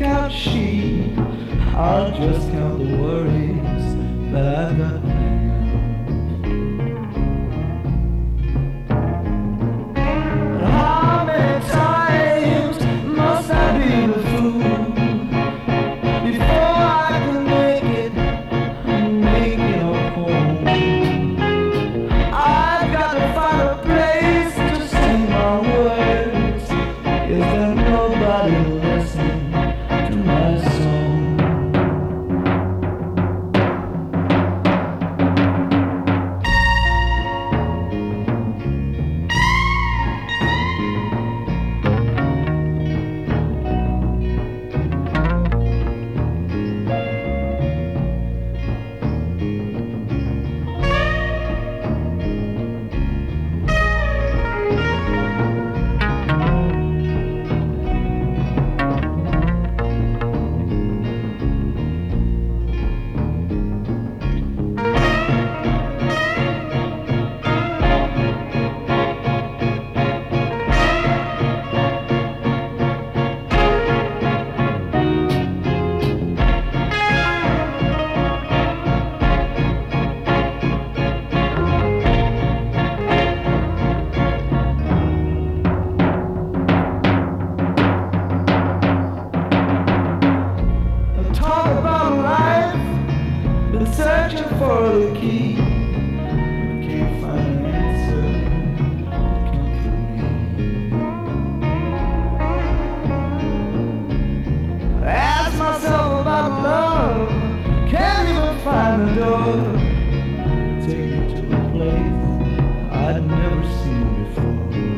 count sheep. I'll just count the worries that I've got hanging out. How many times must I be the fool before I can make it home? I've got to find a place to say my words. Is there nobody listening to my song? Talk about life, been searching for the key, but can't find an answer to comfort me. I ask myself about love, can't even find the door. Take me to a place I'd never seen before.